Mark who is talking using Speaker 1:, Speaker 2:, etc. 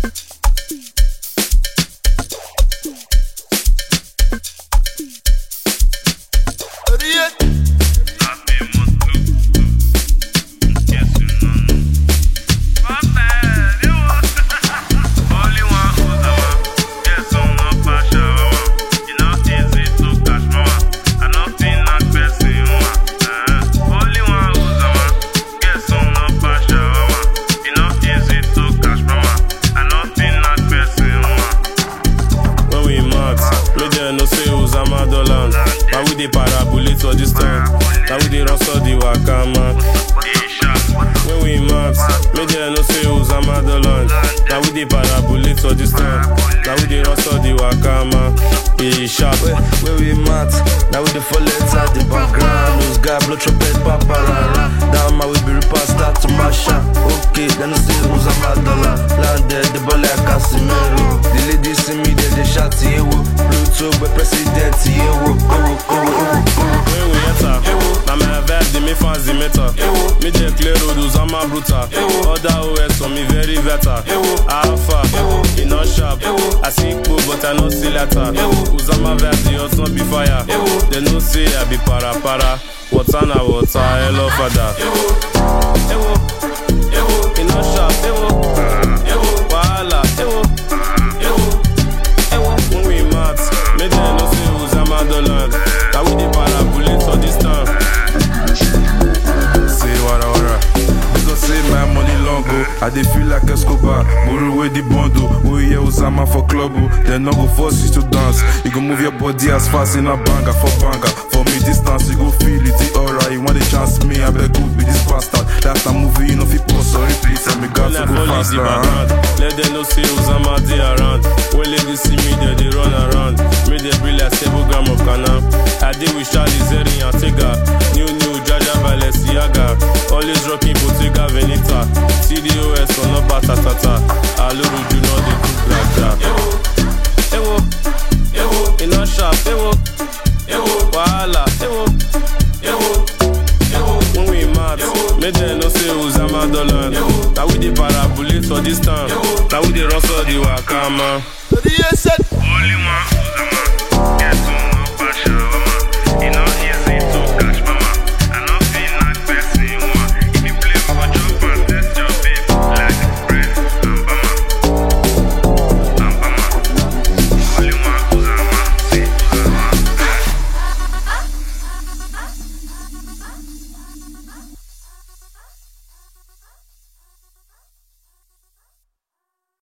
Speaker 1: Now we dey parabolate for this time. Now we dey run so the waka man. When we maps, make them know say Uzama the land. Now we dey parabolate for this time. Now we dey run so the waka man. Be sharp.
Speaker 2: When we mat, now we dey fall inside the background. Those guys blow trumpet, paparara. Down my we be repass, start to mash up. Okay, then I say Uzama the land. Landed the ball like Casimiro. The ladies see me, they shout yewo. Bluetooth, but president yewo.
Speaker 1: When we enter, now my vibe dey make fans dey meter. Me dey clear road, Uzama brutal. Other OS on me very better. Alpha, he not sharp. I see cool, but I no see letter. Uzama vibe dey hot, not be fire. They no say I be para. Water na water, hello father. He not sharp. Wahala. When we mat, make them know say Uzama the land. Now we dey parabolate for this time.
Speaker 3: Say wara. Because say my money long go, I dey feel like Escobar. Buru with the bundle, we hear Uzama for club. They no go force you to dance. You go move your body as fast in a banger for banger. For me distance, you go feel it, the aura. You want the chance me, I beg good with this bastard. That's a movie, you know if you pause or repeat, and me got to go faster.
Speaker 1: Let them know say Uzama dey around. When ladies see me, they run around. Me they be like 7 gram of canna. I deal with Charlie Zeri and Tega. New Jaja Balenciaga. Always rocking Bottega Veneta. CDOS on no batatata. Aluru do not dey do graja. He not sharp. Wahala. When we mad, make them know say Uzama the land. Now we dey parabolate for this time. Now we dey run so the waka man.
Speaker 4: Only one Uzama.